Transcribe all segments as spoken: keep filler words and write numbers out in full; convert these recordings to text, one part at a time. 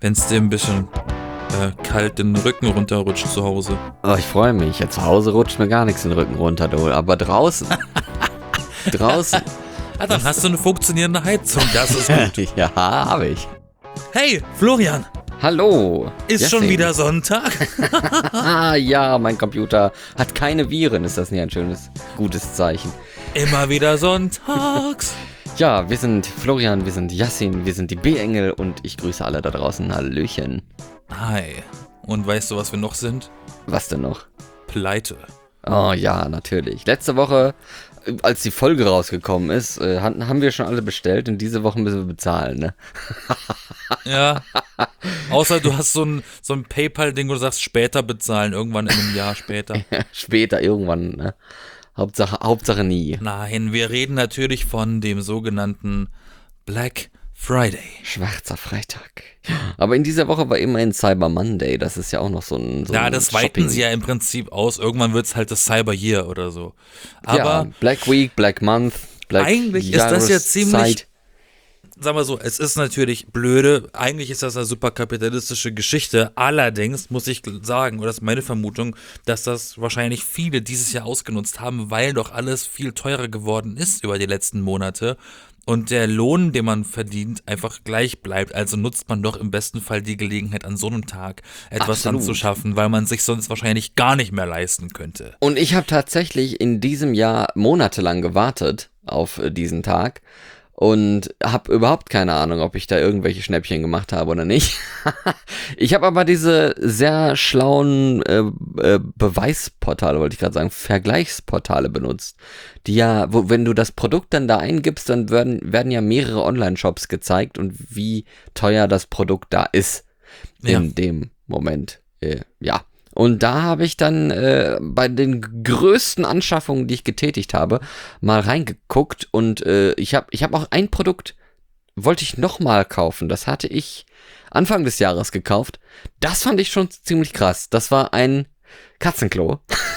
wenn es dir ein bisschen äh, kalt den Rücken runterrutscht zu Hause. Oh, ich freue mich. Ja, zu Hause rutscht mir gar nichts den Rücken runter, du. Aber draußen. draußen. Ah, dann hast du eine funktionierende Heizung, das ist gut. Ja, habe ich. Hey, Florian, Hallo. ist schon Jessie. wieder Sonntag? Ah, ja, mein Computer hat keine Viren. Ist das nicht ein schönes, gutes Zeichen? Immer wieder sonntags. Ja, wir sind Florian, wir sind Yassin, wir sind die B-Engel und ich grüße alle da draußen. Hallöchen. Hi. Und weißt du, was wir noch sind? Was denn noch? Pleite. Oh ja, natürlich. Letzte Woche, äh, als die Folge rausgekommen ist, äh, han- haben wir schon alle bestellt und diese Woche müssen wir bezahlen, ne? Ja. Außer du hast so ein, so ein PayPal-Ding, wo du sagst, später bezahlen, irgendwann in einem Jahr später. Später irgendwann, ne? Hauptsache, Hauptsache nie. Nein, wir reden natürlich von dem sogenannten Black Friday. Schwarzer Freitag. Aber in dieser Woche war immerhin Cyber Monday. Das ist ja auch noch so ein so Ja, ein das weiten Shopping- sie ja im Prinzip aus. Irgendwann wird es halt das Cyber Year oder so. Aber ja, Black Week, Black Month, Black Eigentlich ist das ja ziemlich- Jahreszeit. sagen wir so, es ist natürlich blöde. Eigentlich ist das eine super kapitalistische Geschichte. Allerdings muss ich sagen, oder das ist meine Vermutung, dass das wahrscheinlich viele dieses Jahr ausgenutzt haben, weil doch alles viel teurer geworden ist über die letzten Monate. Und der Lohn, den man verdient, einfach gleich bleibt. Also nutzt man doch im besten Fall die Gelegenheit, an so einem Tag etwas Absolut. anzuschaffen, weil man sich sonst wahrscheinlich gar nicht mehr leisten könnte. Und ich habe tatsächlich in diesem Jahr monatelang gewartet auf äh, diesen Tag und habe überhaupt keine Ahnung, ob ich da irgendwelche Schnäppchen gemacht habe oder nicht. Ich habe aber diese sehr schlauen äh, äh, Beweisportale, wollte ich gerade sagen, Vergleichsportale benutzt, die ja, wo, wenn du das Produkt dann da eingibst, dann werden, werden ja mehrere Online-Shops gezeigt und wie teuer das Produkt da ist in Ja. dem Moment. Äh, ja. Und da habe ich dann äh, bei den größten Anschaffungen, die ich getätigt habe, mal reingeguckt und äh, ich habe ich hab auch ein Produkt, wollte ich nochmal kaufen. Das hatte ich Anfang des Jahres gekauft. Das fand ich schon ziemlich krass. Das war ein Katzenklo.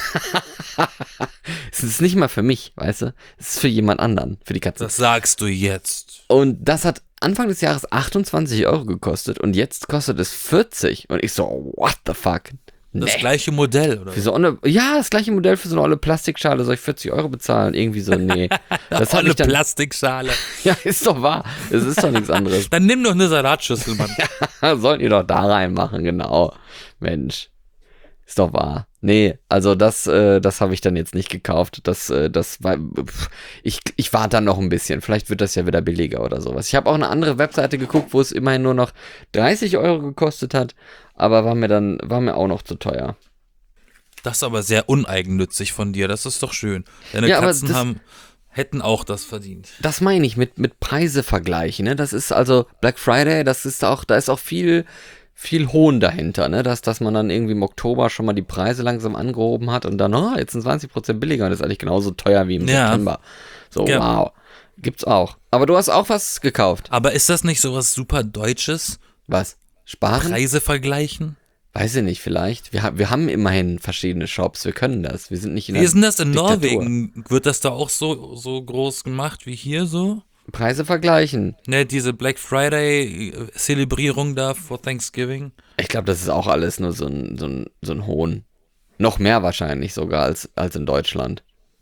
Es ist nicht mal für mich, weißt du? Es ist für jemand anderen, für die Katze. Das sagst du jetzt. Und das hat Anfang des Jahres achtundzwanzig Euro gekostet und jetzt kostet es vierzig. Und ich so, what the fuck? Das Nee. gleiche Modell, oder? Für so eine, ja, das gleiche Modell für so eine olle Plastikschale, soll ich vierzig Euro bezahlen? Irgendwie so, nee. Das habe Olle ich dann, Plastikschale. ja, ist doch wahr. Es ist doch nichts anderes. Dann nimm doch eine Salatschüssel, Mann. Sollt ihr doch da reinmachen, genau. Mensch. Ist doch wahr. Nee, also das, äh, das habe ich dann jetzt nicht gekauft. Das, äh, das war, pff, ich, ich warte dann noch ein bisschen. Vielleicht wird das ja wieder billiger oder sowas. Ich habe auch eine andere Webseite geguckt, wo es immerhin nur noch dreißig Euro gekostet hat, aber war mir dann, war mir auch noch zu teuer. Das ist aber sehr uneigennützig von dir. Das ist doch schön. Deine Ja, aber Katzen das- haben, hätten auch das verdient. Das meine ich mit, mit Preise vergleichen, ne? Das ist also Black Friday, das ist auch, da ist auch viel, viel Hohn dahinter, ne? Dass, dass man dann irgendwie im Oktober schon mal die Preise langsam angehoben hat und dann, oh, jetzt sind zwanzig Prozent billiger und das ist eigentlich genauso teuer wie im Ja. September. So, Ja. wow. Gibt's auch. Aber du hast auch was gekauft. Aber ist das nicht sowas super Deutsches? Was? Sparen? Preise vergleichen? Weiß ich nicht, vielleicht. Wir, ha- wir haben immerhin verschiedene Shops, wir können das. Wir sind nicht in Wie der ist denn das in Diktatur. Norwegen? Wird das da auch so, so groß gemacht wie hier so? Preise vergleichen. Ne, diese Black Friday-Zelebrierung da vor Thanksgiving? Ich glaube, das ist auch alles nur so ein, so ein, so ein Hohn. Noch mehr wahrscheinlich sogar als, als in Deutschland.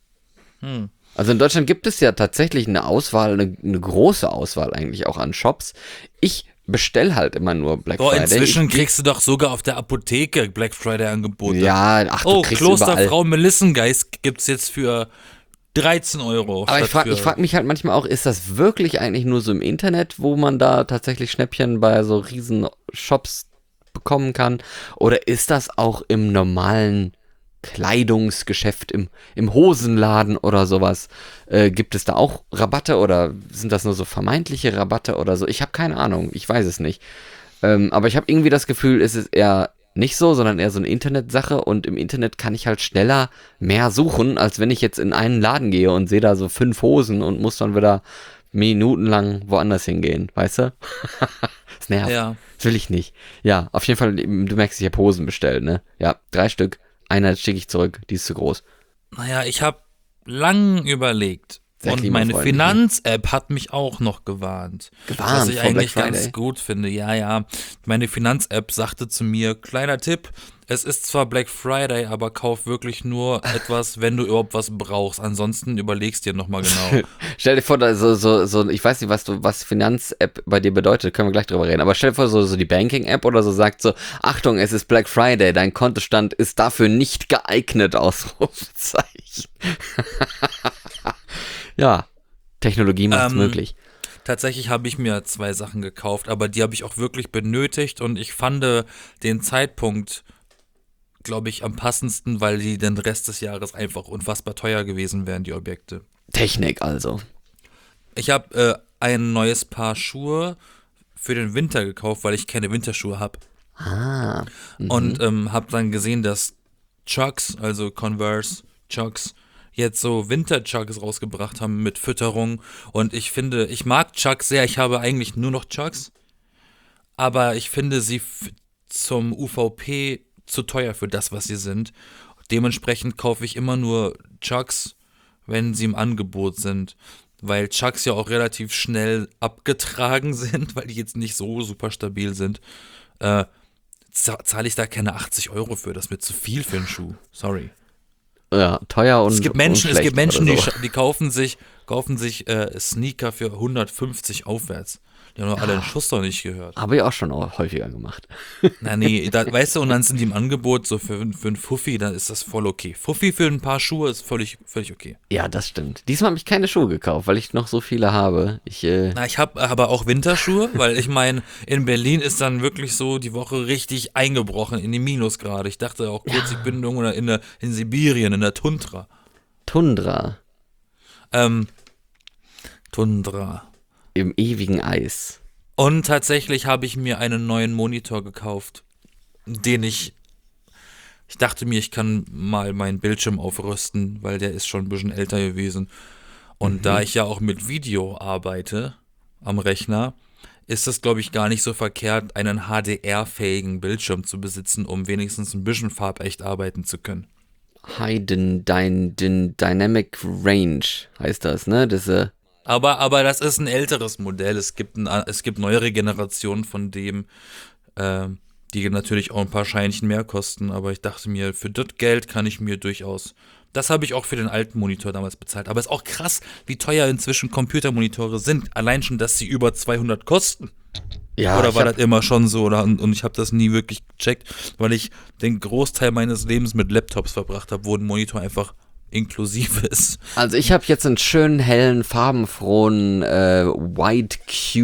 Hm. Also in Deutschland gibt es ja tatsächlich eine Auswahl, eine, eine große Auswahl eigentlich auch an Shops. Ich bestell halt immer nur Black Boah, Friday. inzwischen ich, kriegst du doch sogar auf der Apotheke Black Friday-Angebote. Ja, ach, du Oh, kriegst überall. Klosterfrau Melissengeist gibt's jetzt für dreizehn Euro. Aber ich statt frage für- ich frag mich halt manchmal auch, ist das wirklich eigentlich nur so im Internet, wo man da tatsächlich Schnäppchen bei so riesen Shops bekommen kann? Oder ist das auch im normalen Kleidungsgeschäft, im, im Hosenladen oder sowas? Äh, gibt es da auch Rabatte oder sind das nur so vermeintliche Rabatte oder so? Ich habe keine Ahnung, ich weiß es nicht. Ähm, aber ich habe irgendwie das Gefühl, es ist eher nicht so, sondern eher so eine Internetsache und im Internet kann ich halt schneller mehr suchen, als wenn ich jetzt in einen Laden gehe und sehe da so fünf Hosen und muss dann wieder minutenlang woanders hingehen, weißt du? Das nervt. Ja. Das will ich nicht. Ja, auf jeden Fall, du merkst, ich habe Hosen bestellt, ne? Ja, drei Stück. Eine schicke ich zurück, die ist zu groß. Naja, ich habe lang überlegt, Sehr Und meine klimafreundlich, ne? Finanz-App hat mich auch noch gewarnt. Gewarnt was ich vor eigentlich Black Friday? ganz gut finde. Ja, ja. Meine Finanz-App sagte zu mir, kleiner Tipp, es ist zwar Black Friday, aber kauf wirklich nur etwas, wenn du überhaupt was brauchst. Ansonsten überlegst dir nochmal genau. Stell dir vor, da so, so, so, ich weiß nicht, was du, was Finanz-App bei dir bedeutet, können wir gleich drüber reden, aber stell dir vor, so, so die Banking-App oder so sagt so, Achtung, es ist Black Friday, dein Kontostand ist dafür nicht geeignet, Ausrufezeichen. Ja, Technologie macht's Ähm, möglich. Tatsächlich habe ich mir zwei Sachen gekauft, aber die habe ich auch wirklich benötigt und ich fand den Zeitpunkt, glaube ich, am passendsten, weil die den Rest des Jahres einfach unfassbar teuer gewesen wären, die Objekte. Technik also. Ich habe äh, ein neues Paar Schuhe für den Winter gekauft, weil ich keine Winterschuhe habe. Ah. Mhm. Und ähm, habe dann gesehen, dass Chucks, also Converse Chucks, jetzt so Winter-Chucks rausgebracht haben mit Fütterung. Und ich finde, ich mag Chucks sehr. Ich habe eigentlich nur noch Chucks. Aber ich finde sie f- zum U V P zu teuer für das, was sie sind. Dementsprechend kaufe ich immer nur Chucks, wenn sie im Angebot sind. Weil Chucks ja auch relativ schnell abgetragen sind, weil die jetzt nicht so super stabil sind. Äh, za- zahle ich da keine achtzig Euro für. Das ist mir zu viel für einen Schuh. Sorry. Ja, teuer und Es gibt Menschen, und es gibt schlecht Menschen, die, oder so. sch- die kaufen sich, kaufen sich äh, Sneaker für hundertfünfzig aufwärts. Die haben doch alle den Schuss doch nicht gehört. Habe ich auch schon auch häufiger gemacht. Na nee, da, weißt du, und dann sind die im Angebot so für, für einen Fuffi, dann ist das voll okay. Fuffi für ein paar Schuhe ist völlig, völlig okay. Ja, das stimmt. Diesmal habe ich keine Schuhe gekauft, weil ich noch so viele habe. Ich, äh, Na, ich habe aber auch Winterschuhe, weil ich meine, in Berlin ist dann wirklich so die Woche richtig eingebrochen in die Minusgrade. Ich dachte auch kurz, ich bin irgendwo in, der, in Sibirien, in der Tundra. Tundra Ähm, Tundra. im ewigen Eis. Und tatsächlich habe ich mir einen neuen Monitor gekauft, den ich, ich dachte mir, ich kann mal meinen Bildschirm aufrüsten, weil der ist schon ein bisschen älter gewesen. Und Mhm. da ich ja auch mit Video arbeite am Rechner, ist es, glaube ich, gar nicht so verkehrt, einen H D R-fähigen Bildschirm zu besitzen, um wenigstens ein bisschen farbecht arbeiten zu können. Hidden Dyn Dyn Dynamic Range heißt das, ne? Das, äh, Aber, aber das ist ein älteres Modell. Es gibt, ein, es gibt neuere Generationen von dem, ähm, die natürlich auch ein paar Scheinchen mehr kosten. Aber ich dachte mir, für das Geld kann ich mir durchaus. Das habe ich auch für den alten Monitor damals bezahlt. Aber es ist auch krass, wie teuer inzwischen Computermonitore sind. Allein schon, dass sie über zweihundert kosten. ja, Oder ich war hab, das immer schon so? Oder, und, und ich habe das nie wirklich gecheckt, weil ich den Großteil meines Lebens mit Laptops verbracht habe, wo ein Monitor einfach inklusive ist. also ich habe jetzt einen schönen, hellen, farbenfrohen äh, White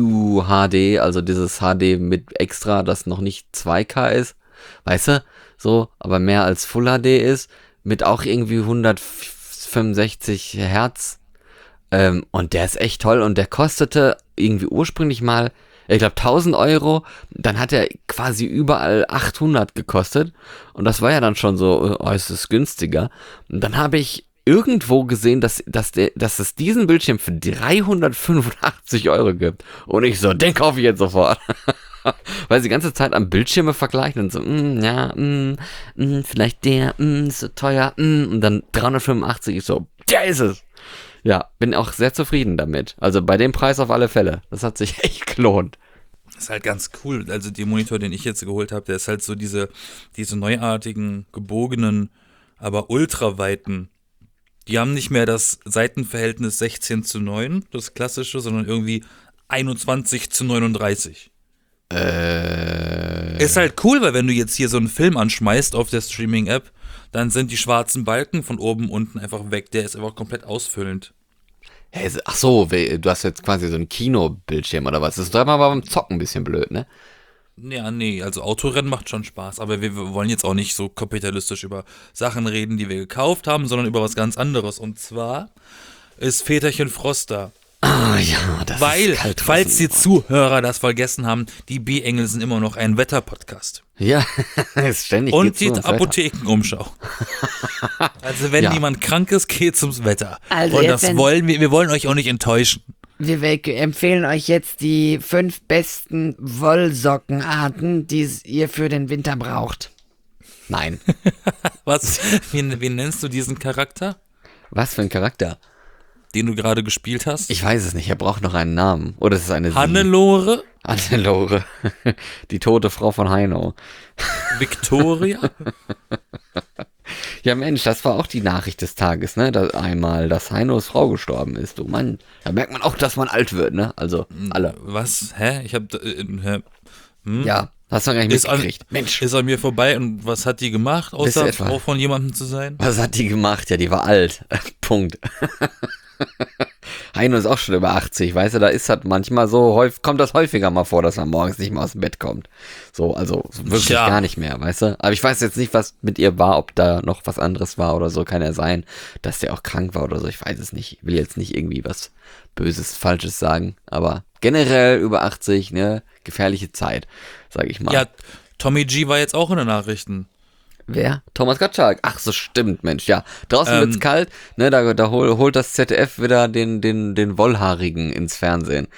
Q H D, also dieses H D mit extra, das noch nicht zwei K ist, weißt du, so, aber mehr als Full H D ist, mit auch irgendwie hundertfünfundsechzig Hertz. Ähm, und der ist echt toll und der kostete irgendwie ursprünglich mal, ich glaube tausend Euro, dann hat er quasi überall achthundert gekostet und das war ja dann schon so, oh, es ist günstiger. Und dann habe ich irgendwo gesehen, dass, dass, der, dass es diesen Bildschirm für dreihundertfünfundachtzig Euro gibt. Und ich so, den kaufe ich jetzt sofort. Weil sie die ganze Zeit am Bildschirme vergleichen und so, mm, ja, mm, mm, vielleicht der, mm, ist so teuer, mm, und dann dreihundertfünfundachtzig, ich so, der ist es. Ja, bin auch sehr zufrieden damit. Also bei dem Preis auf alle Fälle. Das hat sich echt gelohnt. Das ist halt ganz cool. Also der Monitor, den ich jetzt geholt habe, der ist halt so diese, diese neuartigen, gebogenen, aber ultraweiten. Die haben nicht mehr das Seitenverhältnis sechzehn zu neun, das klassische, sondern irgendwie einundzwanzig zu neununddreißig. Äh. Ist halt cool, weil wenn du jetzt hier so einen Film anschmeißt auf der Streaming-App, dann sind die schwarzen Balken von oben unten einfach weg. Der ist einfach komplett ausfüllend. Hä, ach so, we- du hast jetzt quasi so einen Kinobildschirm oder was? Das ist doch immer beim Zocken ein bisschen blöd, ne? Ja, nee, also Autorennen macht schon Spaß, aber wir, wir wollen jetzt auch nicht so kapitalistisch über Sachen reden, die wir gekauft haben, sondern über was ganz anderes. Und zwar ist Väterchen Frost da. Ah ja, das Weil, ist kalt falls die draußen. Zuhörer das vergessen haben, die B-Engel sind immer noch ein Wetterpodcast. Ja, ist ständig Und geht's die nur ums Wetter. Apothekenumschau. Also wenn Ja. jemand krank ist, geht's ums Wetter. Also Und jetzt, das wenn- wollen wir, wir wollen euch auch nicht enttäuschen. Wir we- empfehlen euch jetzt die fünf besten Wollsockenarten, die ihr für den Winter braucht. Nein. Was, wie, wie nennst du diesen Charakter? Was für ein Charakter? den du gerade gespielt hast? Ich weiß es nicht, er braucht noch einen Namen. Oder es ist eine Sie. Hannelore? Hannelore. Die tote Frau von Heino. Victoria? Ja Mensch, das war auch die Nachricht des Tages, ne? Da einmal, dass Heinos Frau gestorben ist. Du Mann, da merkt man auch, dass man alt wird, ne? Also, alle. Was? Hä? Ich hab. Äh, hä? Hm? Ja, hast du gar nicht Ist an, mitgekriegt. Mensch, ist an mir vorbei und was hat die gemacht, Bist du außer etwa- Frau von jemandem zu sein? was hat die gemacht? Ja, die war alt. Punkt. Heino ist auch schon über achtzig, weißt du, da ist das manchmal so, häufig, kommt das häufiger mal vor, dass man morgens nicht mehr aus dem Bett kommt. So, also so wirklich Tja. gar nicht mehr, weißt du. Aber ich weiß jetzt nicht, was mit ihr war, ob da noch was anderes war oder so, kann ja sein, dass der auch krank war oder so, ich weiß es nicht. Ich will jetzt nicht irgendwie was Böses, Falsches sagen, aber generell über achtzig, ne, gefährliche Zeit, sag ich mal. Ja, Tommy G war jetzt auch in den Nachrichten. Wer? Thomas Gottschalk. Ach, so stimmt, Mensch, ja. Draußen Ähm, wird's kalt, ne, da, da hol, holt das Z D F wieder den, den, den Wollhaarigen ins Fernsehen.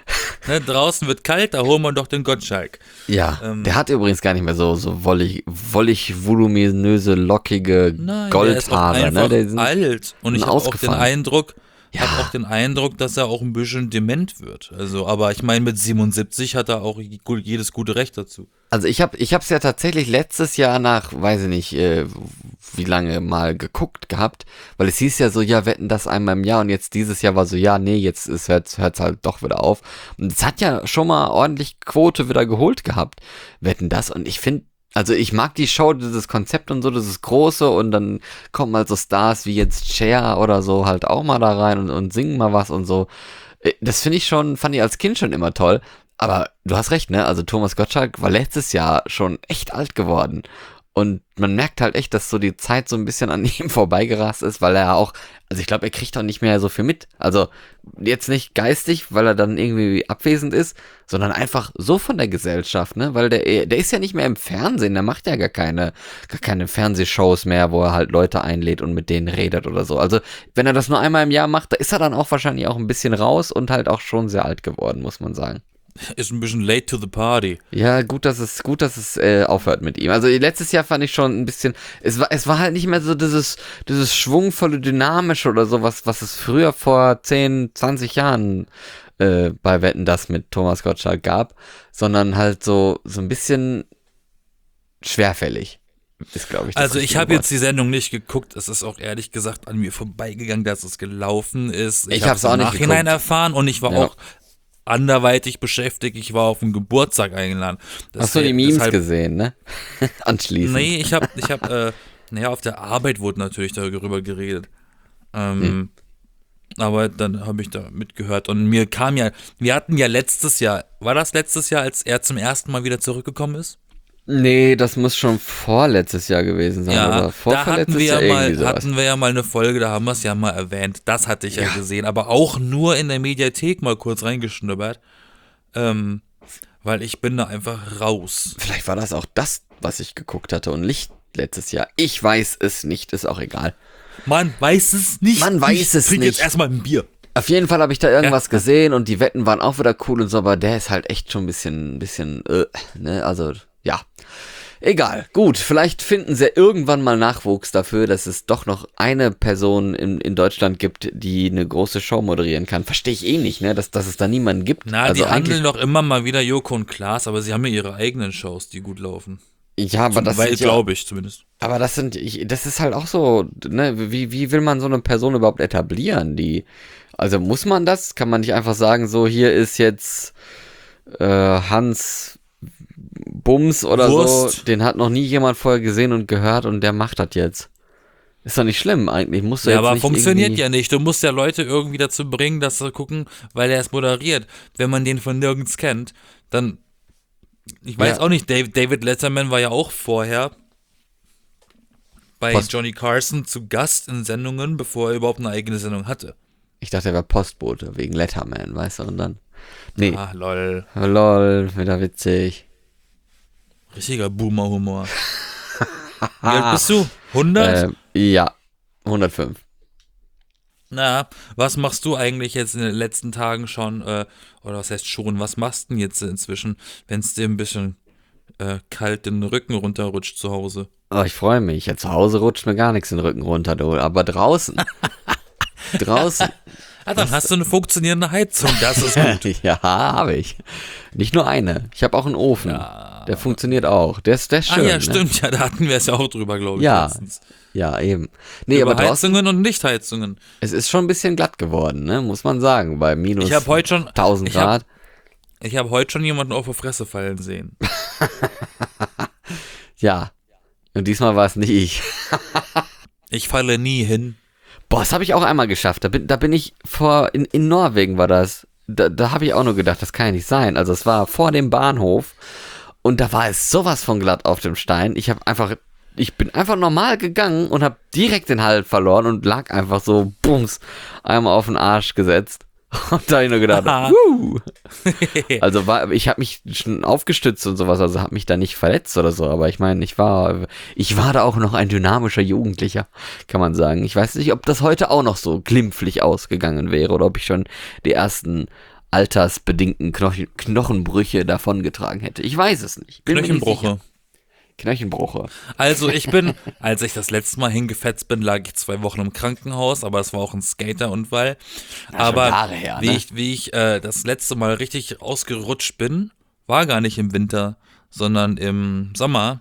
Ne, draußen wird kalt, da holen wir doch den Gottschalk. Ja, Ähm, der hat übrigens gar nicht mehr so, so wollig, wollig, voluminöse, lockige Nein, Goldhaare, der ist auch ne? einfach Der sind alt. Und ich habe auch den ausgefallen. Eindruck, Ja. hab auch den Eindruck, dass er auch ein bisschen dement wird. Also, aber ich meine, mit siebenundsiebzig hat er auch jedes gute Recht dazu. Also ich habe ich hab's ja tatsächlich letztes Jahr nach, weiß ich nicht, äh, wie lange mal geguckt gehabt, weil es hieß ja so, ja, wetten das einmal im Jahr und jetzt dieses Jahr war so, ja, nee, jetzt ist, hört's, hört's halt doch wieder auf. Und es hat ja schon mal ordentlich Quote wieder geholt gehabt, wetten das. Und ich finde, also ich mag die Show, dieses Konzept und so, das ist große und dann kommen halt so Stars wie jetzt Cher oder so halt auch mal da rein und, und singen mal was und so. Äh, Das finde ich schon, fand ich als Kind schon immer toll. Aber du hast recht, ne? Also Thomas Gottschalk war letztes Jahr schon echt alt geworden. Und man merkt halt echt, dass so die Zeit so ein bisschen an ihm vorbeigerast ist, weil er auch, also ich glaube, er kriegt auch nicht mehr so viel mit. Also jetzt nicht geistig, weil er dann irgendwie abwesend ist, sondern einfach so von der Gesellschaft, ne? Weil der, der ist ja nicht mehr im Fernsehen, der macht ja gar keine, gar keine Fernsehshows mehr, wo er halt Leute einlädt und mit denen redet oder so. Also wenn er das nur einmal im Jahr macht, da ist er dann auch wahrscheinlich auch ein bisschen raus und halt auch schon sehr alt geworden, muss man sagen. Ist ein bisschen late to the party. Ja, gut, dass es gut, dass es äh, aufhört mit ihm. Also letztes Jahr fand ich schon ein bisschen, es war, es war halt nicht mehr so dieses, dieses schwungvolle, dynamische oder so, was, was es früher vor zehn, zwanzig Jahren äh, bei Wetten, das mit Thomas Gottschalk gab, sondern halt so, so ein bisschen schwerfällig. Ist, glaube ich, das Also ich richtige habe Wort. jetzt die Sendung nicht geguckt. Es ist auch ehrlich gesagt an mir vorbeigegangen, dass es gelaufen ist. Ich hab's hab's auch im nicht Nachhinein geguckt. erfahren und ich war Ja. auch anderweitig beschäftigt. Ich war auf einen Geburtstag eingeladen. Hast du die Deshalb- Memes deshalb- gesehen, ne? Anschließend. Nee, ich habe, ich hab, äh, naja, auf der Arbeit wurde natürlich darüber geredet. Ähm, Hm. Aber dann habe ich da mitgehört und mir kam ja, wir hatten ja letztes Jahr, war das letztes Jahr, als er zum ersten Mal wieder zurückgekommen ist? Nee, das muss schon vorletztes Jahr gewesen sein, Ja, oder da hatten vorverletztes wir, Jahr ja irgendwie mal, sowas. hatten wir ja mal eine Folge, da haben wir es ja mal erwähnt. Das hatte ich ja, Ja. gesehen, aber auch nur in der Mediathek mal kurz reingeschnuppert. Ähm, weil ich bin da einfach raus. Vielleicht war das auch das, was ich geguckt hatte und nicht letztes Jahr. Ich weiß es nicht, ist auch egal. Man weiß es nicht. Man weiß ich es trink nicht. jetzt erstmal ein Bier. Auf jeden Fall habe ich da irgendwas Ja. gesehen und die Wetten waren auch wieder cool und so, aber der ist halt echt schon ein bisschen, ein bisschen, äh, ne, also, ja. Egal, gut, vielleicht finden sie irgendwann mal Nachwuchs dafür, dass es doch noch eine Person in, in Deutschland gibt, die eine große Show moderieren kann. Verstehe ich eh nicht, ne, dass, dass es da niemanden gibt. Na, also die handeln doch immer mal wieder Joko und Klaas, aber sie haben ja ihre eigenen Shows, die gut laufen. ja, aber das Weil, sind ja, glaube ich zumindest. aber das sind, ich, das ist halt auch so, ne, wie, wie will man so eine Person überhaupt etablieren, die, also muss man das? Kann man nicht einfach sagen, so, hier ist jetzt äh, Hans Bums oder Wurst. so, den hat noch nie jemand vorher gesehen und gehört und der macht das jetzt. Ist doch nicht schlimm eigentlich, musst du Ja, jetzt aber nicht funktioniert irgendwie- ja nicht. Du musst ja Leute irgendwie dazu bringen, dass sie gucken, weil er es moderiert. Wenn man den von nirgends kennt, dann, ich weiß Ja. auch nicht, Dave, David Letterman war ja auch vorher bei Post- Johnny Carson zu Gast in Sendungen, bevor er überhaupt eine eigene Sendung hatte. Ich dachte, er war Postbote, wegen Letterman, weißt du, und dann, nee, Ah, lol. lol, wieder witzig. Richtiger Boomer-Humor. Wie alt bist du? hundert? Ähm, ja, hundertfünf. Na, was machst du eigentlich jetzt in den letzten Tagen schon, äh, oder was heißt schon, was machst du denn jetzt inzwischen, wenn es dir ein bisschen äh, kalt den Rücken runterrutscht zu Hause? Oh, ich freue mich. Ja, zu Hause rutscht mir gar nichts den Rücken runter, du, aber draußen. draußen. Ah, dann hast du eine funktionierende Heizung, das ist gut. Ja, habe ich. Nicht nur eine. Ich habe auch einen Ofen. Ja. Der funktioniert auch. Der ist, der ist schön. Ah ja, ne? stimmt, ja, da hatten wir es ja auch drüber, glaube ich, Ja. letztens. Ja, eben. Nee, Über aber draußen, Heizungen und Nichtheizungen. es ist schon ein bisschen glatt geworden, ne? Muss man sagen. Bei minus Ich habe heute schon, tausend ich hab- Grad. ich habe heute schon jemanden auf die Fresse fallen sehen. Ja. Und diesmal war es nicht ich. Ich falle nie hin. Boah, das habe ich auch einmal geschafft. Da bin, da bin ich vor, in, in Norwegen war das. Da, da habe ich auch nur gedacht, das kann ja nicht sein. Also es war vor dem Bahnhof und da war es sowas von glatt auf dem Stein. Ich habe einfach, ich bin einfach normal gegangen und habe direkt den Halt verloren und lag einfach so, bums, einmal auf den Arsch gesetzt. Und da habe ich nur gedacht, wuh. Also war, ich habe mich schon aufgestützt und sowas, also habe mich da nicht verletzt oder so, aber ich meine, ich war, ich war da auch noch ein dynamischer Jugendlicher, kann man sagen. Ich weiß nicht, ob das heute auch noch so glimpflich ausgegangen wäre oder ob ich schon die ersten altersbedingten Knochen, Knochenbrüche davongetragen hätte. Ich weiß es nicht. Bin mir nicht Knöchelbrüche. sicher. Knöchelbrüche. Also ich bin, als ich das letzte Mal hingefetzt bin, lag ich zwei Wochen im Krankenhaus, aber es war auch ein Skaterunfall. schon Aber Jahre her, wie ne? ich, wie ich äh, das letzte Mal richtig ausgerutscht bin, war gar nicht im Winter, sondern im Sommer.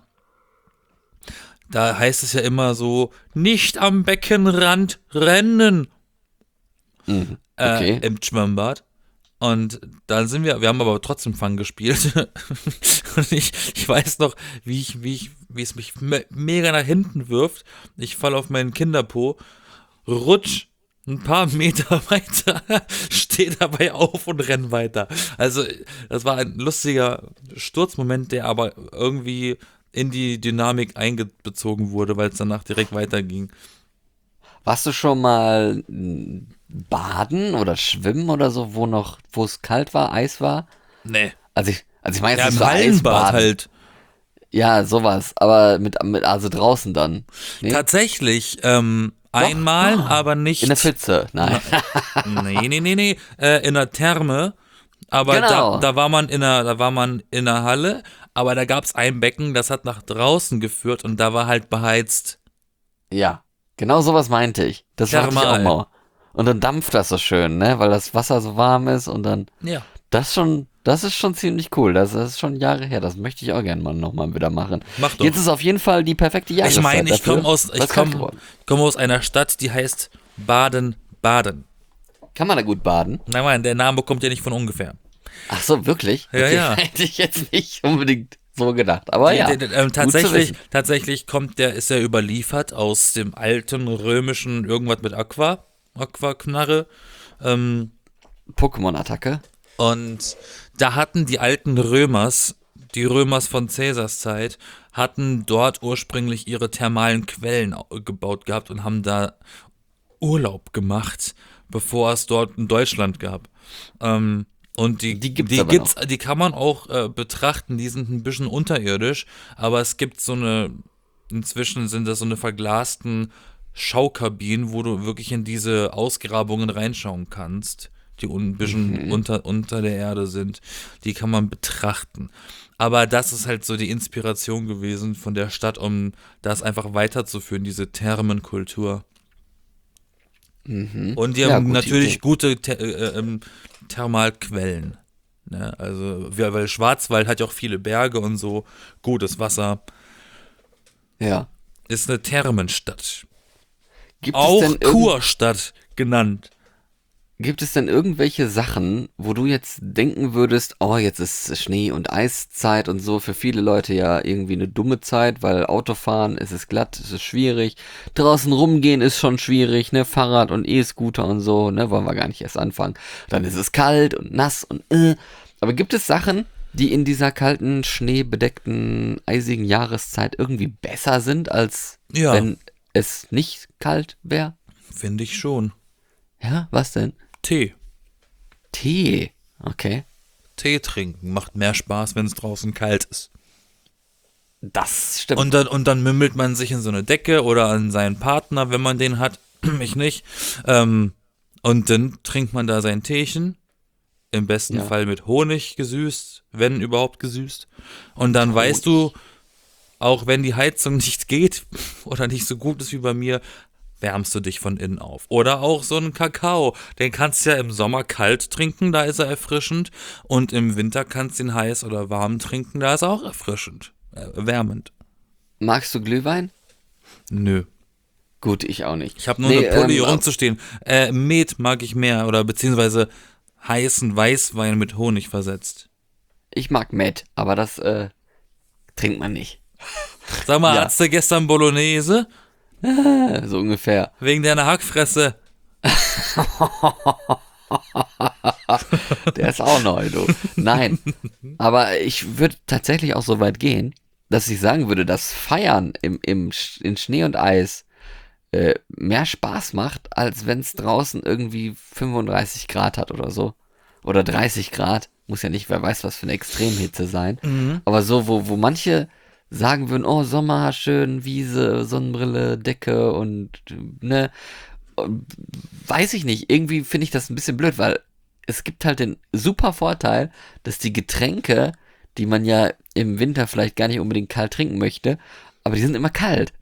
Da heißt es ja immer so, nicht am Beckenrand rennen Mhm. äh, Okay. im Schwimmbad. Und dann sind wir, wir haben aber trotzdem Fang gespielt. Und ich, ich weiß noch, wie ich, wie ich, wie es mich me mega nach hinten wirft. Ich falle auf meinen Kinderpo, rutsch ein paar Meter weiter, stehe dabei auf und renn weiter. Also, das war ein lustiger Sturzmoment, der aber irgendwie in die Dynamik eingezogen wurde, weil es danach direkt weiterging. Warst du schon mal m, baden oder schwimmen oder so, wo noch, wo es kalt war, Eis war? Nee. Also ich, also ich meine Ja, jetzt im nicht so Hallenbad Eisbaden. halt. Ja, sowas, aber mit, mit also draußen dann. Nee? Tatsächlich, ähm, einmal, Ah, aber nicht. In der Pfütze, nein. Nee, nee, nee, nee. Äh, in der Therme. Aber Genau. da, da war man in der, da war man in der Halle, aber da gab es ein Becken, das hat nach draußen geführt und da war halt beheizt. Ja, genau sowas meinte ich. Das hatte ich auch Thermal. mal. Und dann dampft das so schön, ne, weil das Wasser so warm ist und dann, Ja. das schon, das ist schon ziemlich cool. Das, das ist schon Jahre her. Das möchte ich auch gerne mal nochmal wieder machen. Mach doch. Jetzt ist auf jeden Fall die perfekte Jahreszeit Ich meine, ich dafür. komme aus, Was ich ist kalt komme geworden? komm aus einer Stadt, die heißt Baden-Baden. Kann man da gut baden? Nein, nein, der Name kommt ja nicht von ungefähr. Ach so, wirklich? Ja, okay, ja. Hätte ich jetzt nicht unbedingt so gedacht. Aber ja, Die- die- ähm, gut zu tatsächlich, wissen. tatsächlich kommt der, ist er überliefert aus dem alten römischen irgendwas mit Aqua, Aqua-Knarre. Ähm, Pokémon-Attacke. und da hatten die alten Römers, die Römers von Cäsars Zeit, hatten dort ursprünglich ihre thermalen Quellen au- gebaut gehabt und haben da Urlaub gemacht, bevor es dort in Deutschland gab. Ähm, und die, Die gibt's die, aber gibt's, die kann man auch äh, betrachten, die sind ein bisschen unterirdisch, aber es gibt so eine, inzwischen sind das so eine verglasten Schaukabinen, wo du wirklich in diese Ausgrabungen reinschauen kannst, die un, ein bisschen Mhm. unter, unter der Erde sind. Die kann man betrachten. Aber das ist halt so die Inspiration gewesen von der Stadt, um das einfach weiterzuführen, diese Thermenkultur. Mhm. Und die Ja, haben gute natürlich Idee. gute The äh, ähm, Thermalquellen. Ne? Also, ja, weil Schwarzwald hat ja auch viele Berge und so, gutes Wasser. Ja. Ist eine Thermenstadt. Gibt es, Auch denn irgend, Kurstadt genannt. gibt es denn irgendwelche Sachen, wo du jetzt denken würdest, oh, jetzt ist Schnee- und Eiszeit und so, für viele Leute ja irgendwie eine dumme Zeit, weil Autofahren, es ist glatt, es ist schwierig, draußen rumgehen ist schon schwierig, ne, Fahrrad und E-Scooter und so, ne, wollen wir gar nicht erst anfangen. Dann ist es kalt und nass und äh. Aber gibt es Sachen, die in dieser kalten, schneebedeckten, eisigen Jahreszeit irgendwie besser sind, als Ja. wenn es nicht kalt wäre? Finde ich schon. Ja, was denn? Tee. Tee. Okay. Tee trinken macht mehr Spaß, wenn es draußen kalt ist. Das stimmt. Und dann, und dann mümmelt man sich in so eine Decke oder an seinen Partner, wenn man den hat. Ich nicht. Ähm, und dann trinkt man da sein Teechen. Im besten Ja. Fall mit Honig gesüßt, wenn überhaupt gesüßt. Und dann weißt du, auch wenn die Heizung nicht geht oder nicht so gut ist wie bei mir, wärmst du dich von innen auf. Oder auch so einen Kakao, den kannst du ja im Sommer kalt trinken, da ist er erfrischend. Und im Winter kannst du ihn heiß oder warm trinken, da ist er auch erfrischend, äh, wärmend. Magst du Glühwein? Nö. Gut, ich auch nicht. Ich habe nur Nee, eine Pulle hier ähm, rumzustehen. Äh, Met mag ich mehr oder beziehungsweise heißen Weißwein mit Honig versetzt. Ich mag Met, aber das äh, trinkt man nicht. Sag mal, Ja. hattest du gestern Bolognese? Äh, So ungefähr. Wegen deiner Hackfresse. Der ist auch neu, du. Nein, aber ich würde tatsächlich auch so weit gehen, dass ich sagen würde, dass Feiern im, im, Sch- in Schnee und Eis äh, mehr Spaß macht, als wenn es draußen irgendwie fünfunddreißig Grad hat oder so. Oder dreißig Grad. Muss ja nicht, wer weiß, was für eine Extremhitze sein. Aber so, wo, wo manche sagen würden, oh, Sommer, schön, Wiese, Sonnenbrille, Decke und, ne, und weiß ich nicht. Irgendwie finde ich das ein bisschen blöd, weil es gibt halt den super Vorteil, dass die Getränke, die man ja im Winter vielleicht gar nicht unbedingt kalt trinken möchte, aber die sind immer kalt.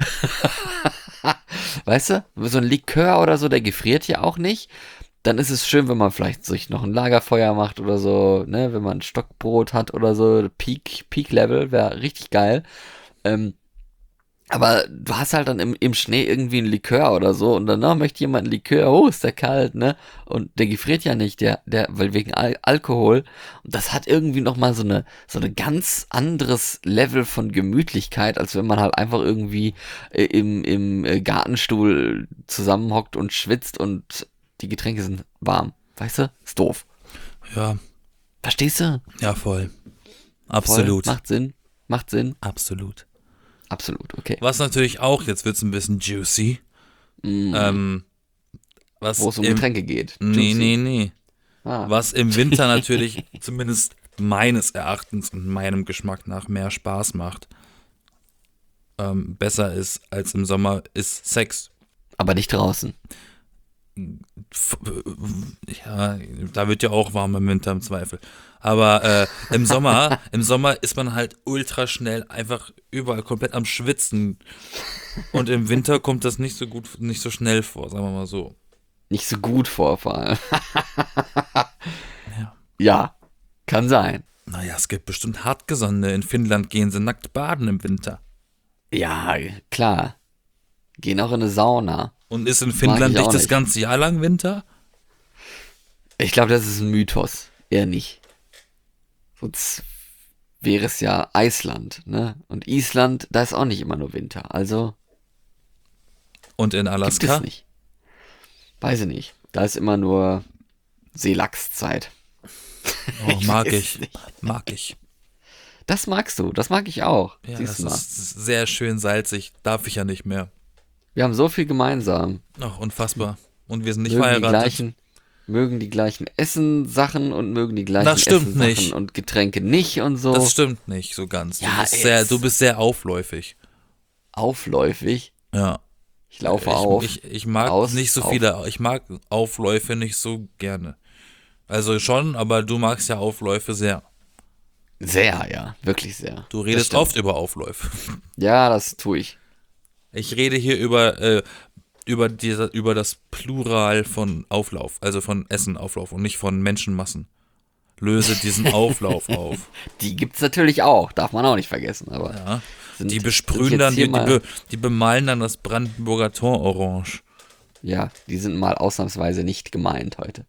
Weißt du? So ein Likör oder so, der gefriert ja auch nicht. Dann ist es schön, wenn man vielleicht sich noch ein Lagerfeuer macht oder so, ne, wenn man ein Stockbrot hat oder so, Peak, Peak Level, wäre richtig geil. Ähm, aber du hast halt dann im, im Schnee irgendwie ein Likör oder so und danach möchte jemand ein Likör, oh, ist der kalt, ne? Und der gefriert ja nicht, der, der, weil wegen Al Alkohol. Und das hat irgendwie nochmal so eine, so eine ganz anderes Level von Gemütlichkeit, als wenn man halt einfach irgendwie äh, im, im äh, Gartenstuhl zusammenhockt und schwitzt und die Getränke sind warm. Weißt du? Ist doof. Ja, Verstehst du? ja, voll. Voll. Absolut. Macht Sinn. Macht Sinn. Absolut. Absolut, okay. Was natürlich auch, jetzt wird's ein bisschen juicy. Mm, Ähm, was Wo es um im, Getränke geht. Nee, Juicy. nee, nee. Ah. Was im Winter natürlich, zumindest meines Erachtens und meinem Geschmack nach, mehr Spaß macht, ähm, besser ist als im Sommer, ist Sex. Aber nicht draußen. F- Ja, da wird ja auch warm im Winter im Zweifel. Aber äh, im Sommer, im Sommer ist man halt ultra schnell einfach überall komplett am Schwitzen. Und im Winter kommt das nicht so gut, nicht so schnell vor, sagen wir mal so. Nicht so gut vor, vor allem. Ja. Ja, kann sein. Naja, es gibt bestimmt Hartgesonnene. In Finnland gehen sie nackt baden im Winter. Ja, klar. Gehen auch in eine Sauna. Und ist in Mag Finnland ich auch nicht das nicht. ganze Jahr lang Winter? Ich glaube, das ist ein Mythos. Eher nicht. Sonst wäre es ja Island, ne? Und Island, da ist auch nicht immer nur Winter. Also Und in gibt Alaska? es nicht. Weiß ich nicht. Da ist immer nur Seelachszeit. Oh, mag weiß ich. nicht. Mag ich. Das magst du, das mag ich auch. Ja, Siehst das du mal. ist sehr schön salzig. Darf ich ja nicht mehr. Wir haben so viel gemeinsam. Ach, unfassbar. Und wir sind nicht mögen die verheiratet. gleichen, mögen die gleichen Essen-Sachen und mögen die gleichen Das stimmt Essen-Sachen nicht. und Getränke nicht und so. Das stimmt nicht so ganz. Du, Ja, bist, sehr, jetzt. du bist sehr aufläufig. Aufläufig. Ja. Ich laufe ich, auf. Ich, ich mag aus, nicht so auf. viele, ich mag Aufläufe nicht so gerne. Also schon, aber du magst ja Aufläufe sehr. Sehr, ja. Wirklich sehr. Du Das redest stimmt. oft über Aufläufe. Ja, das tue ich. Ich rede hier über, äh, über, diese, über das Plural von Auflauf, also von Essenauflauf und nicht von Menschenmassen. Löse diesen Auflauf auf. Die gibt's natürlich auch. Darf man auch nicht vergessen. Aber Ja. sind, Die sind besprühen jetzt dann, hier die, die, mal, be, die bemalen dann das Brandenburger Tor orange. ja, die sind mal ausnahmsweise nicht gemeint heute.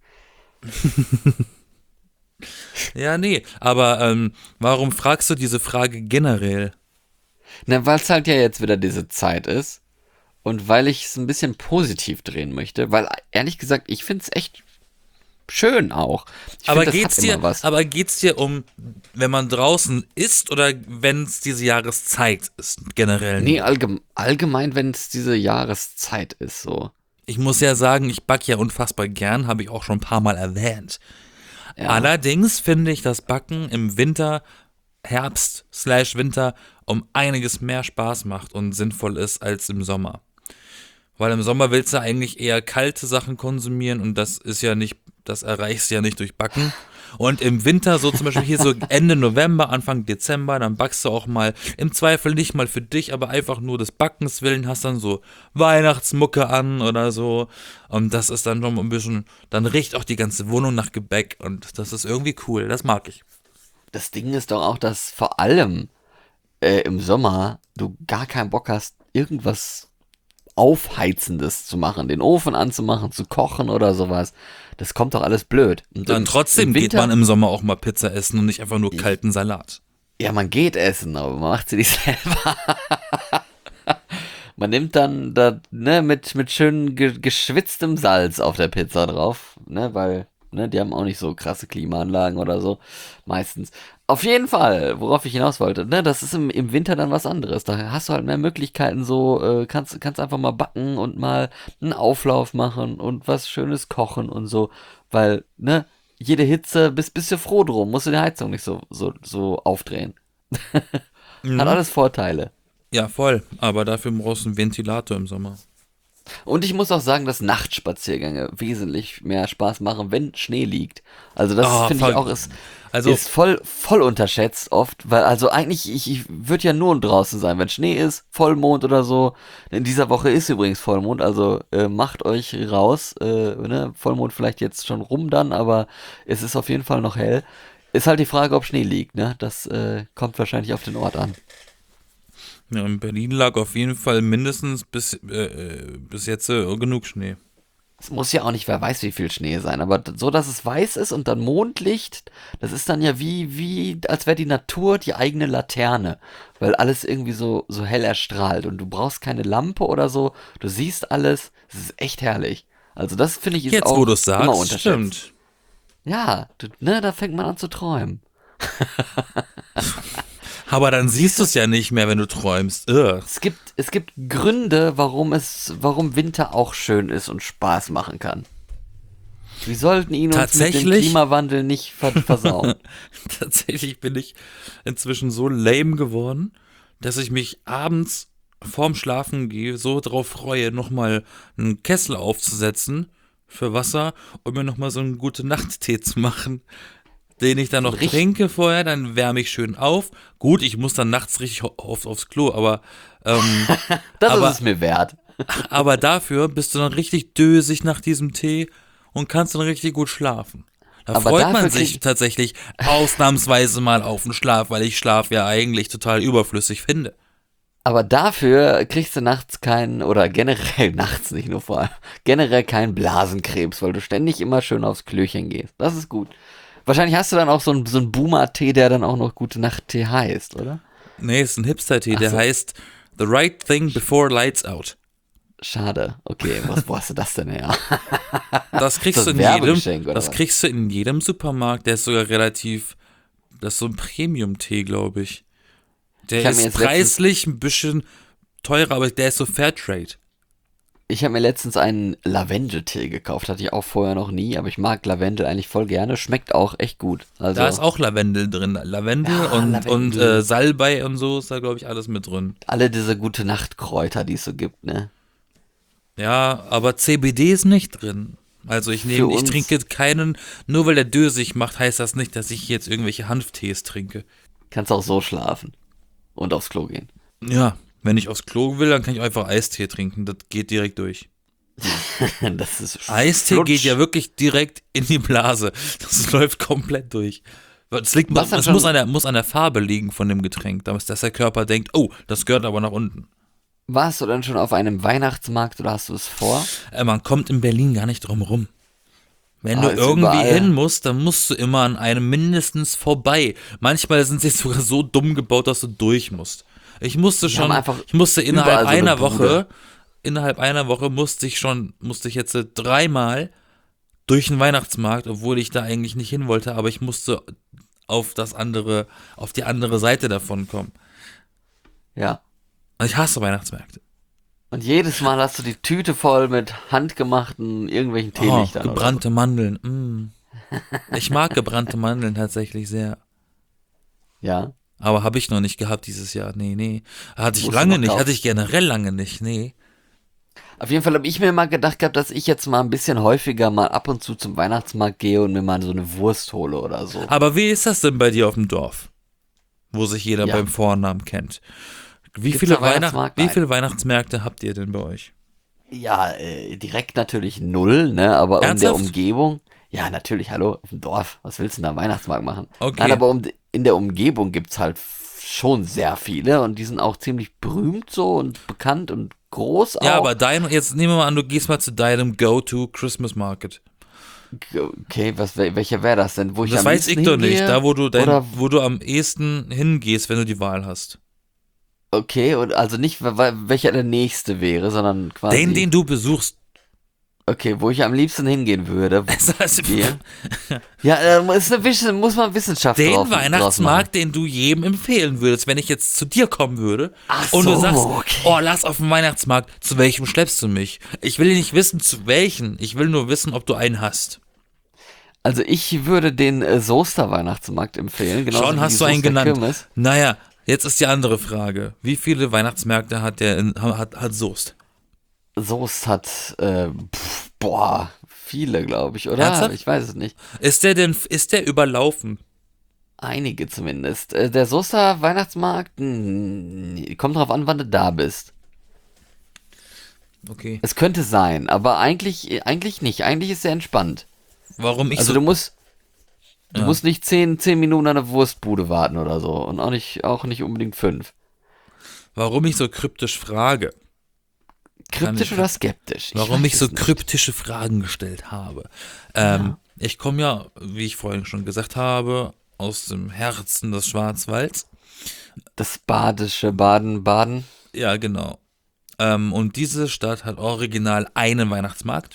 Ja, nee, aber ähm, warum fragst du diese Frage generell? Na, weil es halt ja jetzt wieder diese Zeit ist und weil ich es ein bisschen positiv drehen möchte, weil ehrlich gesagt, ich finde es echt schön auch. Ich Aber find, das geht's hat dir, immer was. aber geht's dir um, wenn man draußen ist oder wenn es diese Jahreszeit ist, generell? Nee, allgeme allgemein, wenn es diese Jahreszeit ist, so. Ich muss ja sagen, ich back ja unfassbar gern, habe ich auch schon ein paar Mal erwähnt. Ja. Allerdings finde ich das Backen im Winter, Herbst slash Winter um einiges mehr Spaß macht und sinnvoll ist als im Sommer. Weil im Sommer willst du eigentlich eher kalte Sachen konsumieren und das ist ja nicht, das erreichst du ja nicht durch Backen. Und im Winter, so zum Beispiel hier so Ende November, Anfang Dezember, dann backst du auch mal, im Zweifel nicht mal für dich, aber einfach nur des Backens willen, hast dann so Weihnachtsmucke an oder so. Und das ist dann schon ein bisschen, dann riecht auch die ganze Wohnung nach Gebäck und das ist irgendwie cool, das mag ich. Das Ding ist doch auch, dass vor allem äh, im Sommer du gar keinen Bock hast, irgendwas Aufheizendes zu machen, den Ofen anzumachen, zu kochen oder sowas. Das kommt doch alles blöd. Und Dann im- trotzdem im geht Winter- man im Sommer auch mal Pizza essen und nicht einfach nur kalten Salat. Ja, man geht essen, aber man macht sie nicht selber. Man nimmt dann da, ne, mit, mit schön ge geschwitztem Salz auf der Pizza drauf, ne, weil, ne, die haben auch nicht so krasse Klimaanlagen oder so, meistens. Auf jeden Fall, worauf ich hinaus wollte, ne, das ist im, im Winter dann was anderes. Da hast du halt mehr Möglichkeiten, so, äh, kannst, kannst einfach mal backen und mal einen Auflauf machen und was Schönes kochen und so, weil, ne, jede Hitze, bist, bist du froh drum, musst du die Heizung nicht so, so, so aufdrehen. Hat alles Vorteile. Ja, voll. Aber dafür brauchst du einen Ventilator im Sommer. Und ich muss auch sagen, dass Nachtspaziergänge wesentlich mehr Spaß machen, wenn Schnee liegt. Also das Ah, finde ich voll. auch ist, Also, ist voll, voll unterschätzt oft, weil also eigentlich, ich, ich würde ja nur draußen sein, wenn Schnee ist, Vollmond oder so. In dieser Woche ist übrigens Vollmond, also äh, macht euch raus. Äh, ne? Vollmond vielleicht jetzt schon rum dann, aber es ist auf jeden Fall noch hell. Ist halt die Frage, ob Schnee liegt, ne? Das äh, kommt wahrscheinlich auf den Ort an. ja, in Berlin lag auf jeden Fall mindestens bis, äh, äh, bis jetzt äh, genug Schnee. Es muss ja auch nicht, wer weiß, wie viel Schnee sein, aber d- so, dass es weiß ist und dann Mondlicht, das ist dann ja wie, wie, als wäre die Natur die eigene Laterne, weil alles irgendwie so, so hell erstrahlt und du brauchst keine Lampe oder so, du siehst alles, es ist echt herrlich. Also das finde ich ist Jetzt, auch wo du es immer sagst, unterschätzt. stimmt. Ja, du, ne, da fängt man an zu träumen. Aber dann siehst du es ja nicht mehr, wenn du träumst. Ugh. Es gibt, es gibt Gründe, warum es, warum Winter auch schön ist und Spaß machen kann. Wir sollten ihn uns mit dem Tatsächlich? Klimawandel nicht ver versauen. Tatsächlich bin ich inzwischen so lame geworden, dass ich mich abends vorm Schlafen gehe so drauf freue, nochmal einen Kessel aufzusetzen für Wasser und mir nochmal so einen gute Nacht-Tee zu machen, den ich dann noch Richtig- trinke vorher, dann wärme ich schön auf. Gut, ich muss dann nachts richtig ho- oft aufs Klo, aber ähm, Das Aber- ist es mir wert. aber dafür bist du dann richtig dösig nach diesem Tee und kannst dann richtig gut schlafen. Da Aber freut dafür man sich krieg- tatsächlich ausnahmsweise mal auf den Schlaf, weil ich Schlaf ja eigentlich total überflüssig finde. Aber dafür kriegst du nachts keinen, oder generell nachts nicht nur vor allem, generell keinen Blasenkrebs, weil du ständig immer schön aufs Klöchen gehst. Das ist gut. Wahrscheinlich hast du dann auch so einen so einen Boomer-Tee, der dann auch noch Gute Nacht-Tee heißt, oder? Nee, ist ein Hipster-Tee, der so. heißt The Right Thing Before Lights Out. Schade. Okay, was, wo hast du das denn her? Das kriegst Ist das du in Werbegeschenk, jedem, oder das was? kriegst du in jedem Supermarkt. Der ist sogar relativ, das ist so ein Premium-Tee, glaube ich. Der Ich hab mir ist jetzt letztens- preislich ein bisschen teurer, aber der ist so Fairtrade. Ich habe mir letztens einen Lavendel-Tee gekauft, hatte ich auch vorher noch nie, aber ich mag Lavendel eigentlich voll gerne, schmeckt auch echt gut. Also Da ist auch Lavendel drin. Lavendel Ja, und, Lavendel. und äh, Salbei und so ist da, glaube ich, alles mit drin. alle diese Gute Nacht-Kräuter, die es so gibt, ne? Ja, aber C B D ist nicht drin. Also ich nehme, Für ich uns- trinke keinen, nur weil der dösig macht, heißt das nicht, dass ich jetzt irgendwelche Hanftees trinke. Kannst auch so schlafen und aufs Klo gehen. Ja, wenn ich aufs Klo will, dann kann ich einfach Eistee trinken. Das geht direkt durch. Das ist Eistee flutsch. geht ja wirklich direkt in die Blase. Das läuft komplett durch. Es, liegt, Was dann es schon- muss, an der, muss an der Farbe liegen von dem Getränk, dass dass der Körper denkt, oh, das gehört aber nach unten. Warst du denn schon auf einem Weihnachtsmarkt oder hast du es vor? Äh, man kommt in Berlin gar nicht drum rum. Wenn Ah, du ist irgendwie überall. hin musst, dann musst du immer an einem mindestens vorbei. Manchmal sind sie sogar so dumm gebaut, dass du durch musst. Ich musste Die schon, haben einfach ich musste innerhalb überall so eine einer Bude. Woche, innerhalb einer Woche musste ich schon, musste ich jetzt äh, dreimal durch den Weihnachtsmarkt, obwohl ich da eigentlich nicht hin wollte, aber ich musste auf das andere, auf die andere Seite davon kommen. Ja. Und ich hasse Weihnachtsmärkte. Und jedes Mal hast du die Tüte voll mit handgemachten irgendwelchen Oh, Teelichtern. oder gebrannte Mandeln. Mm. Ich mag gebrannte Mandeln tatsächlich sehr. so. Ja. Aber habe ich noch nicht gehabt dieses Jahr. Nee, nee. Hatte ich Musst du lange noch nicht. kaufen. Hatte ich generell lange nicht. Nee. Auf jeden Fall habe ich mir mal gedacht gehabt, dass ich jetzt mal ein bisschen häufiger mal ab und zu zum Weihnachtsmarkt gehe und mir mal so eine Wurst hole oder so. Aber wie ist das denn bei dir auf dem Dorf? Wo sich jeder Ja. beim Vornamen kennt. Wie Gibt's viele, da Weihnacht Weihnachtsmarkt? wie Nein. viele Weihnachtsmärkte habt ihr denn bei euch? Ja, äh, direkt natürlich null, ne? Aber um der Ernsthaft? Umgebung. Ja, natürlich, hallo, auf dem Dorf. Was willst du denn da am Weihnachtsmarkt machen? Okay. Nein, aber um, in der Umgebung gibt's halt f- schon sehr viele und die sind auch ziemlich berühmt so und bekannt und groß auch. Ja, aber dein, jetzt nehmen wir mal an, du gehst mal zu deinem Go-To-Christmas-Market. Okay, was, wel- welcher wäre das denn? Wo ich Das am weiß ich liebsten doch nicht. hingehe? Da, wo du, dein, Oder, wo du am ehesten hingehst, wenn du die Wahl hast. okay, und also nicht, wa- wa- welcher der nächste wäre, sondern quasi. Den, den du besuchst. Okay, wo ich am liebsten hingehen würde. Das heißt, Gehe. Ja, äh, ist eine, Wiss- muss man Wissenschaft den drauf, draus machen. Weihnachtsmarkt, den du jedem empfehlen würdest, wenn ich jetzt zu dir kommen würde Ach und du so, sagst, okay. oh, lass auf den Weihnachtsmarkt, zu welchem schleppst du mich? Ich will nicht wissen, zu welchen. Ich will nur wissen, ob du einen hast. Also ich würde den äh, Soester Weihnachtsmarkt empfehlen. Genauso Schon wie hast die du einen Soester genannt. Kirmes. Naja, jetzt ist die andere Frage. Wie viele Weihnachtsmärkte hat der in, hat, hat Soest? Soest hat, äh, pf, boah, viele, glaube ich, oder? Ernsthaft? Ich weiß es nicht. Ist der denn, ist der überlaufen? Einige zumindest. Äh, der Soester Weihnachtsmarkt, mh, kommt drauf an, wann du da bist. Okay. Es könnte sein, aber eigentlich, eigentlich nicht. Eigentlich ist er entspannt. Warum ich Also so. du musst, du Ja. musst nicht zehn, zehn Minuten an der Wurstbude warten oder so. Und auch nicht, auch nicht unbedingt fünf. Warum ich so kryptisch frage. Kryptisch ich- oder skeptisch? Warum weiß ich so es nicht. kryptische Fragen gestellt habe. Ähm, Ich komme ja, wie ich vorhin schon gesagt habe, aus dem Herzen des Schwarzwalds. Das badische Baden, Baden. Ja, genau. Ähm, und diese Stadt hat original einen Weihnachtsmarkt.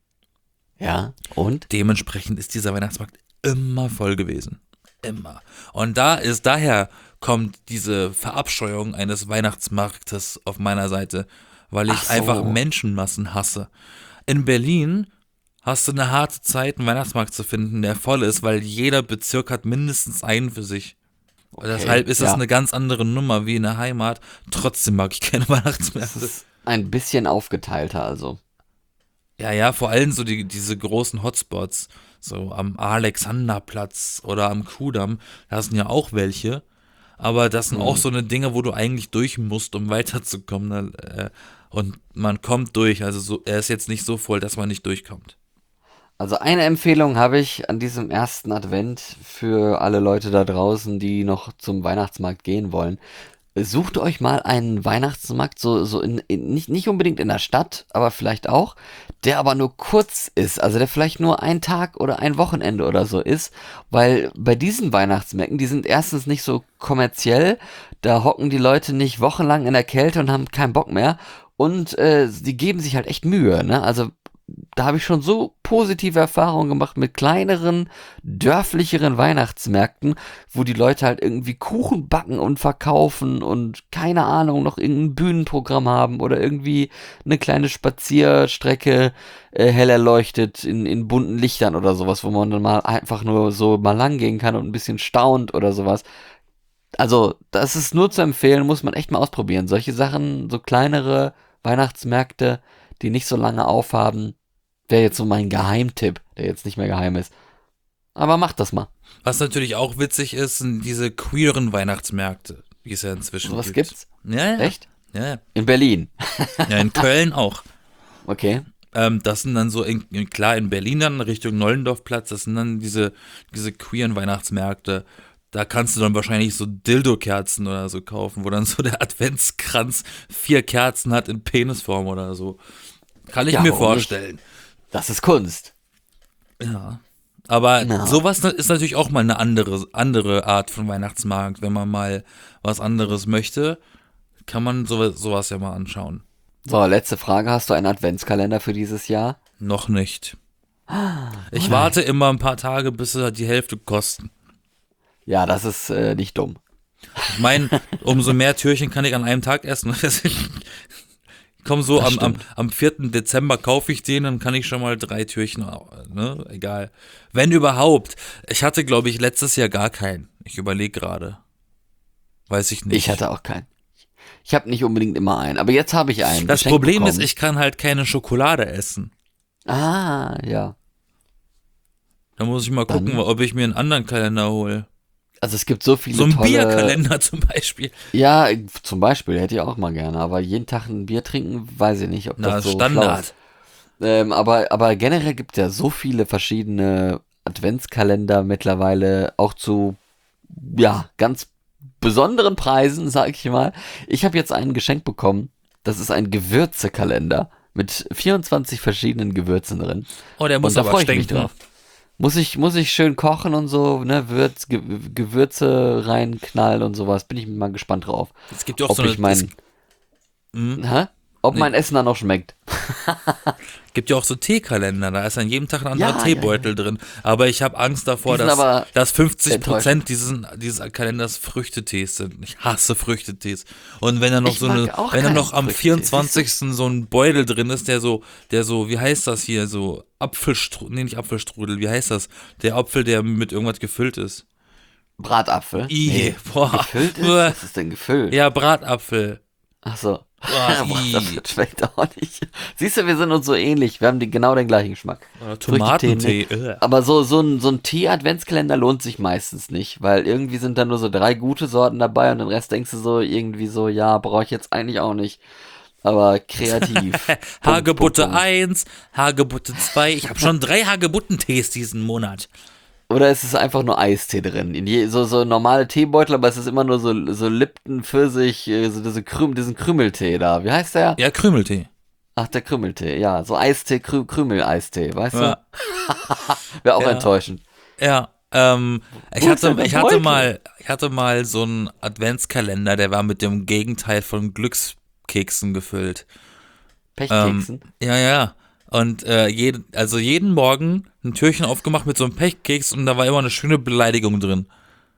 Ja, und? Dementsprechend ist dieser Weihnachtsmarkt immer voll gewesen. Immer. Und da ist, daher kommt diese Verabscheuung eines Weihnachtsmarktes auf meiner Seite, weil ich Ach so. einfach Menschenmassen hasse. In Berlin hast du eine harte Zeit, einen Weihnachtsmarkt zu finden, der voll ist, weil jeder Bezirk hat mindestens einen für sich. Deshalb ist das ja. eine ganz andere Nummer wie in der Heimat. Trotzdem mag ich keine Das Weihnachtsmärkte. ist ein bisschen aufgeteilter, also. Ja, ja, vor allem so die, diese großen Hotspots, so am Alexanderplatz oder am Kudamm, da sind ja auch welche, aber das sind auch so eine Dinge, wo du eigentlich durch musst, um weiterzukommen, äh, und man kommt durch, also so, er ist jetzt nicht so voll, dass man nicht durchkommt. Also eine Empfehlung habe ich an diesem ersten Advent für alle Leute da draußen, die noch zum Weihnachtsmarkt gehen wollen. Sucht euch mal einen Weihnachtsmarkt, so, so in, in, nicht, nicht unbedingt in der Stadt, aber vielleicht auch, der aber nur kurz ist, also der vielleicht nur ein Tag oder ein Wochenende oder so ist, weil bei diesen Weihnachtsmärkten, die sind erstens nicht so kommerziell, da hocken die Leute nicht wochenlang in der Kälte und haben keinen Bock mehr und äh, die geben sich halt echt Mühe, ne, also da habe ich schon so positive Erfahrungen gemacht mit kleineren, dörflicheren Weihnachtsmärkten, wo die Leute halt irgendwie Kuchen backen und verkaufen und keine Ahnung, noch irgendein Bühnenprogramm haben oder irgendwie eine kleine Spazierstrecke äh, hell erleuchtet in, in bunten Lichtern oder sowas, wo man dann mal einfach nur so mal lang gehen kann und ein bisschen staunt oder sowas. Also, das ist nur zu empfehlen, muss man echt mal ausprobieren. Solche Sachen, so kleinere Weihnachtsmärkte, die nicht so lange aufhaben, wäre jetzt so mein Geheimtipp, der jetzt nicht mehr geheim ist. Aber macht das mal. Was natürlich auch witzig ist, sind diese queeren Weihnachtsmärkte, die es ja inzwischen Sowas gibt. gibt's? Ja, ja. Echt? Ja, ja. In Berlin. Ja, in Köln auch. Okay. Ähm, das sind dann so, in, in, klar, in Berlin dann Richtung Nollendorfplatz, das sind dann diese, diese queeren Weihnachtsmärkte. Da kannst du dann wahrscheinlich so Dildo-Kerzen oder so kaufen, wo dann so der Adventskranz vier Kerzen hat in Penisform oder so. Kann ich Ja, mir warum nicht? vorstellen. Das ist Kunst. Ja. Aber Na. sowas ist natürlich auch mal eine andere, andere Art von Weihnachtsmarkt. Wenn man mal was anderes möchte, kann man sowas, sowas ja mal anschauen. So, letzte Frage. Hast du einen Adventskalender für dieses Jahr? Noch nicht. Ich warte immer ein paar Tage, bis sie die Hälfte kosten. Ja, das ist äh, nicht dumm. Ich meine, umso mehr Türchen kann ich an einem Tag essen. Komm so, Das am, am, stimmt. am vierten Dezember kaufe ich den, dann kann ich schon mal drei Türchen, ne, egal. Wenn überhaupt. Ich hatte, glaube ich, letztes Jahr gar keinen. Ich überlege gerade. Weiß ich nicht. Ich hatte auch keinen. Ich habe nicht unbedingt immer einen, aber jetzt habe ich einen. Das geschenkt Problem bekommen. ist, ich kann halt keine Schokolade essen. Ah, ja. Da muss ich mal Dann- gucken, ob ich mir einen anderen Kalender hole. Also es gibt so viele So ein tolle... Bierkalender zum Beispiel. Ja, zum Beispiel, hätte ich auch mal gerne, aber jeden Tag ein Bier trinken, weiß ich nicht, ob Na, das so schlau Standard. ist. Ähm, aber, aber generell gibt es ja so viele verschiedene Adventskalender mittlerweile, auch zu, ja, ganz besonderen Preisen, sag ich mal. Ich habe jetzt einen geschenkt bekommen, das ist ein Gewürzekalender mit vierundzwanzig verschiedenen Gewürzen drin. Oh, der muss Und da aber freu ich mich stinken. drauf. Muss ich, muss ich schön kochen und so, ne, Würz, Ge Gewürze reinknallen und sowas. Bin ich mal gespannt drauf. Es gibt ja auch Ob so eine, ich mein, es hm? hä? Ob Nee. mein Essen dann auch schmeckt. gibt ja auch so Teekalender, da ist an jedem Tag ein anderer Ja, Teebeutel ja, drin. Aber ich habe Angst davor, Die sind dass, aber dass fünfzig enttäuschend. Prozent dieses, dieses Kalenders Früchtetees sind. Ich hasse Früchtetees. Und wenn da noch Ich so mag eine, auch wenn da keinen noch am Früchtetees. vierundzwanzigsten so ein Beutel drin ist, der so, der so, wie heißt das hier, so Apfelstrudel, nee, nicht Apfelstrudel, wie heißt das? Der Apfel, der mit irgendwas gefüllt ist. Bratapfel. I, boah. Gefüllt ist? Uah. Was ist denn gefüllt? Ja, Bratapfel. Ach so. Boah, Boah, i. das schmeckt auch nicht. Siehst du, wir sind uns so ähnlich. Wir haben die, genau den gleichen Geschmack. Oder Früchtetee, Tomatentee. Ugh. Aber so, so ein, so ein Tee-Adventskalender lohnt sich meistens nicht, weil irgendwie sind da nur so drei gute Sorten dabei und den Rest denkst du so irgendwie so, ja, brauche ich jetzt eigentlich auch nicht. Aber kreativ. Punkt, Hagebutte Punkt, Punkt. eins, Hagebutte zwei. Ich habe schon drei Hagebuttentees diesen Monat. Oder es ist einfach nur Eistee drin. In je, so, so normale Teebeutel, aber es ist immer nur so, so Lipton, Pfirsich, äh, so diese Krüm, diesen Krümeltee da. Wie heißt der? Ja, Krümeltee. Ach, der Krümeltee, ja. So Eistee, Krü Krümel-Eistee, weißt Ja, du? Wäre auch Ja. enttäuschend. ja ähm, ich Wo ist hatte, denn der ich hatte Beutel? mal, ich hatte mal so einen Adventskalender, der war mit dem Gegenteil von Glückskeksen gefüllt. Pechkeksen. Ja, ja. Und äh, jeden, also jeden Morgen ein Türchen aufgemacht mit so einem Pechkeks und da war immer eine schöne Beleidigung drin.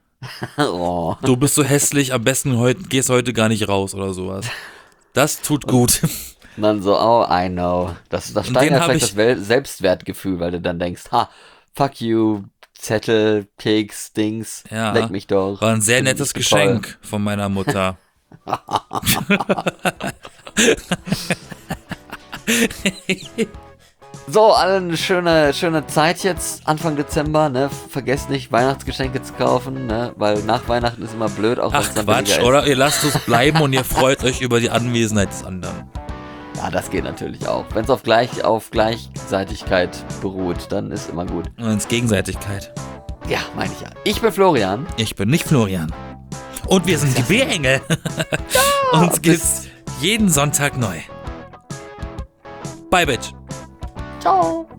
Oh. Du bist so hässlich, am besten heute, gehst heute gar nicht raus oder sowas. Das tut gut. Und dann so, oh, I know. Das, das Und steigert den hab vielleicht ich- das Wel Selbstwertgefühl, weil du dann denkst, ha, fuck you, Zettel, Keks, Dings, Ja. leck mich doch. War ein sehr Bin nettes nicht so toll. Geschenk von meiner Mutter. So, allen eine schöne, schöne Zeit jetzt, Anfang Dezember, ne? Vergesst nicht, Weihnachtsgeschenke zu kaufen, ne? Weil nach Weihnachten ist immer blöd, auch wenn Ach es dann Quatsch, billiger ist. oder? Ihr lasst es bleiben und ihr freut euch über die Anwesenheit des anderen. Ja, das geht natürlich auch. Wenn es auf, gleich, auf Gleichseitigkeit beruht, dann ist immer gut. Und ins Gegenseitigkeit. Ja, meine ich ja. Ich bin Florian. Ich bin nicht Florian. Und wir sind die B-Engel. Uns gibt's jeden Sonntag neu. Bye, Bitch. Ciao.